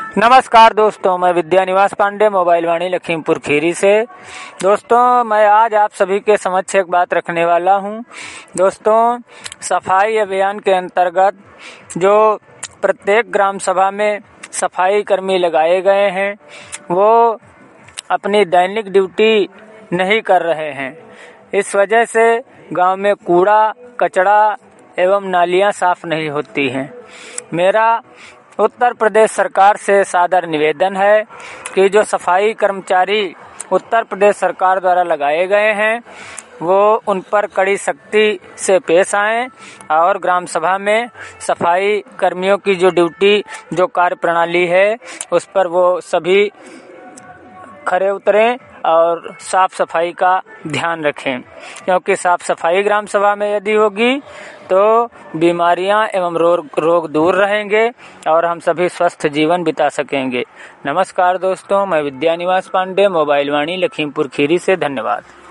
नमस्कार दोस्तों, मैं विद्या निवास पांडे मोबाइल वाणी लखीमपुर खीरी से। दोस्तों, मैं आज आप सभी के समक्ष एक बात रखने वाला हूं। दोस्तों, सफाई अभियान के अंतर्गत जो प्रत्येक ग्राम सभा में सफाई कर्मी लगाए गए हैं, वो अपनी दैनिक ड्यूटी नहीं कर रहे हैं। इस वजह से गांव में कूड़ा कचरा एवं नालियां साफ नहीं होती हैं। मेरा उत्तर प्रदेश सरकार से सादर निवेदन है कि जो सफाई कर्मचारी उत्तर प्रदेश सरकार द्वारा लगाए गए हैं, वो उन पर कड़ी सख्ती से पेश आएं और ग्राम सभा में सफाई कर्मियों की जो ड्यूटी, जो कार्य प्रणाली है, उस पर वो सभी खरे उतरें और साफ सफाई का ध्यान रखें। क्योंकि साफ सफाई ग्राम सभा में यदि होगी तो बीमारियां एवं रोग दूर रहेंगे और हम सभी स्वस्थ जीवन बिता सकेंगे। नमस्कार दोस्तों, मैं विद्या निवास पांडे मोबाइल वाणी लखीमपुर खीरी से। धन्यवाद।